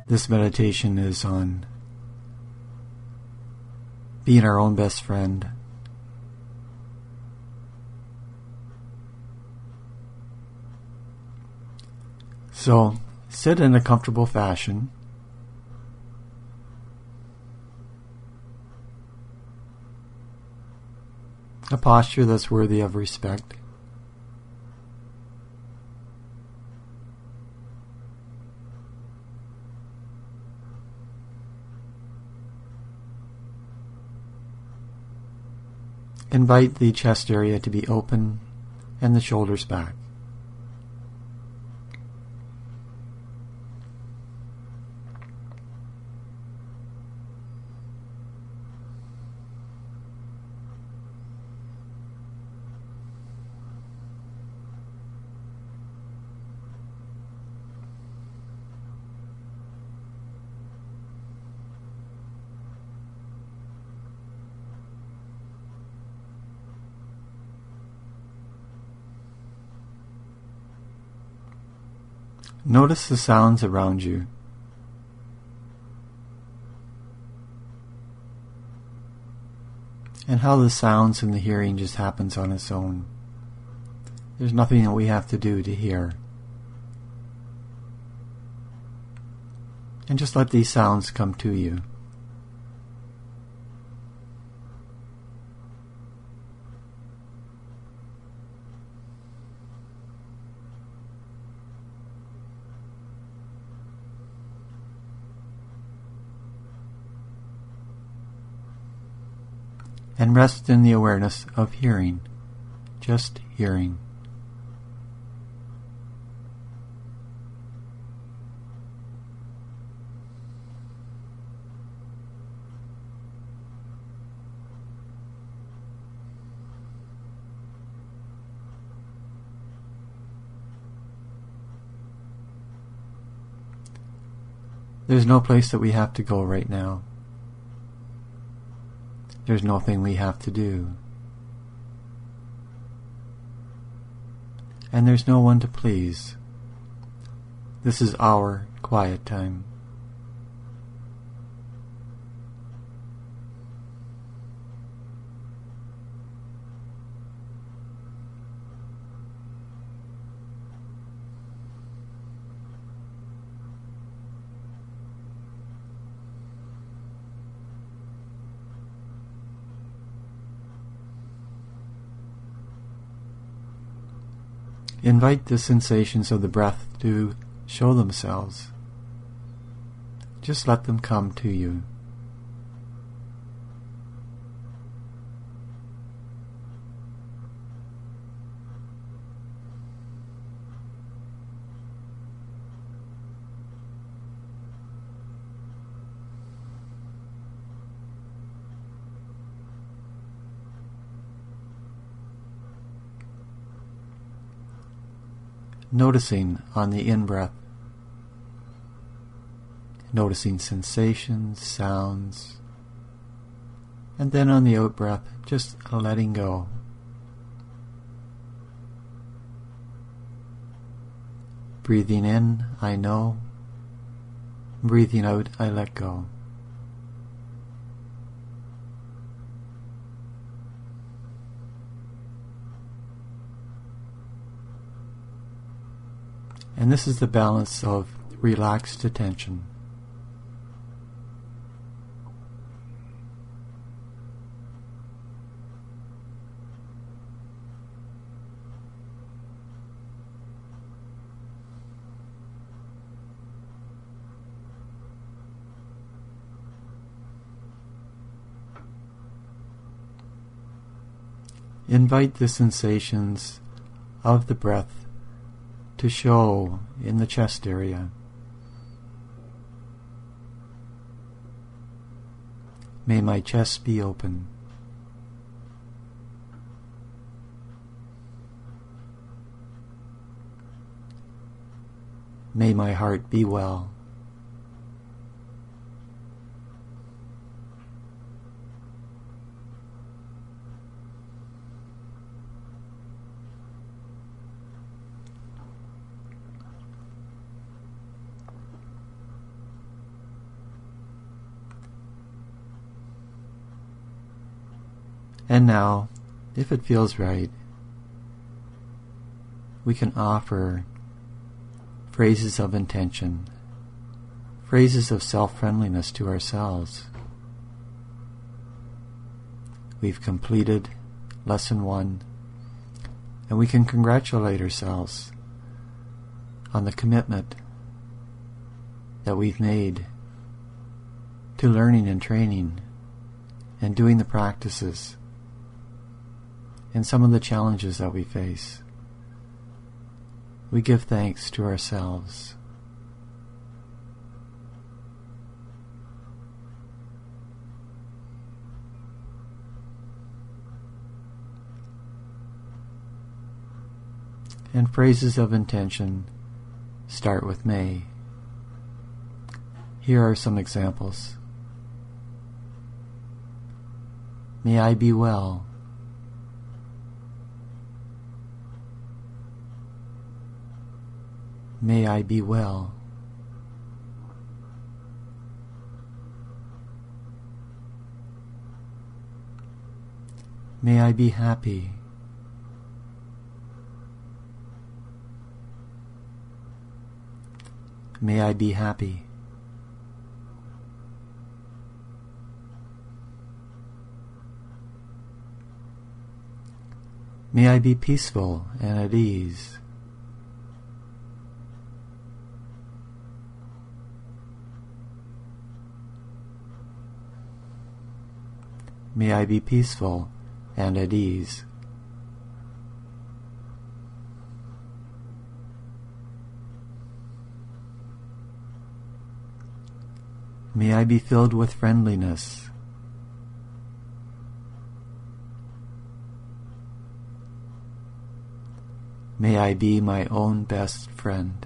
This meditation is on being our own best friend. So, sit in a comfortable fashion. A posture that's worthy of respect. Invite the chest area to be open and the shoulders back. Notice the sounds around you. And how the sounds and the hearing just happens on its own. There's nothing that we have to do to hear. And just let these sounds come to you. And rest in the awareness of hearing, just hearing. There's no place that we have to go right now. There's nothing we have to do. And there's no one to please. This is our quiet time. Invite the sensations of the breath to show themselves. Just let them come to you. Noticing on the in-breath, noticing sensations, sounds, and then on the out-breath, just letting go. Breathing in, I know. Breathing out, I let go. And this is the balance of relaxed attention. Invite the sensations of the breath to show in the chest area. May my chest be open. May my heart be well. And now, if it feels right, we can offer phrases of intention, phrases of self-friendliness to ourselves. We've completed Lesson 1, and we can congratulate ourselves on the commitment that we've made to learning and training and doing the practices and some of the challenges that we face. We give thanks to ourselves. And phrases of intention start with may. Here are some examples. May I be well. May I be well. May I be happy. May I be happy. May I be peaceful and at ease. May I be peaceful and at ease. May I be filled with friendliness. May I be my own best friend.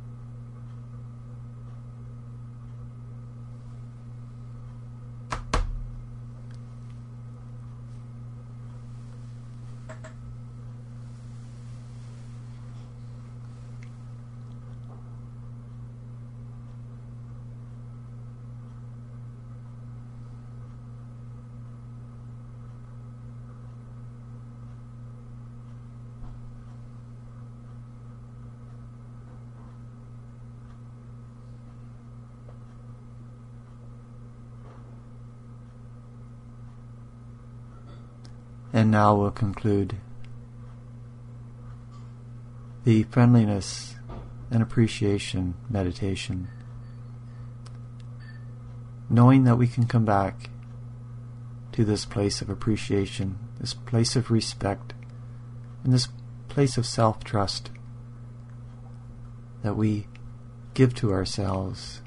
And now we'll conclude the friendliness and appreciation meditation, knowing that we can come back to this place of appreciation, this place of respect, and this place of self-trust that we give to ourselves